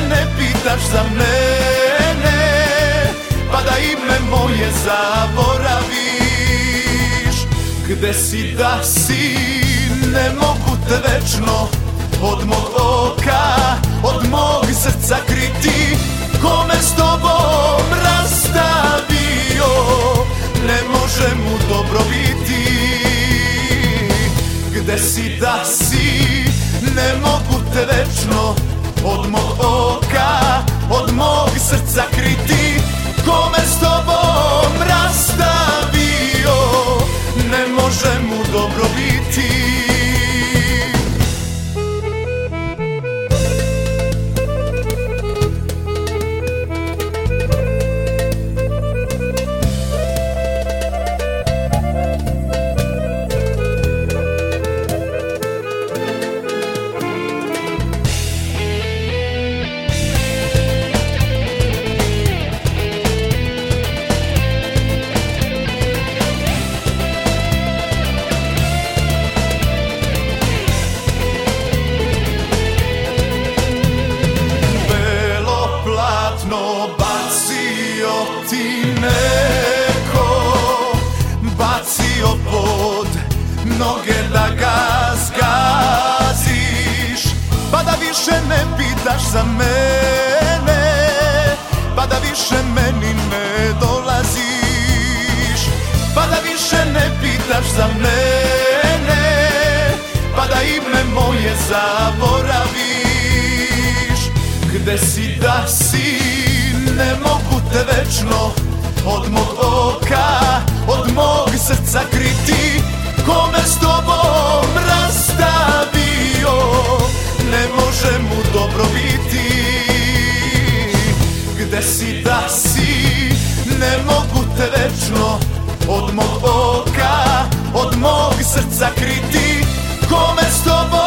ne pitaš za mene, pa da ime moje zaboraviš. Gde si da si, ne mogu te večno od mog oka, od mog srca kriti. Kome s tobom rastavio, ne može mu dobro biti. Gde si da si, ne mogu te večno od mog oka, od mog srca kriti. Kome s tobom rastavio, ne može mu dobro biti. Bacio ti neko, bacio pod noge da ga zgaziš, pa da više ne pitaš za mene, pa da više meni ne dolaziš, pa da više ne pitaš za mene, pa da ime moje zaboraviš. Gde si da si, ne mogu te večno od mog oka, od mog srca kriti. Kome s tobom rastavio, ne može mu dobro biti. Gde si da si, ne mogu te večno od mog oka, od mog srca kriti. Kome s tobom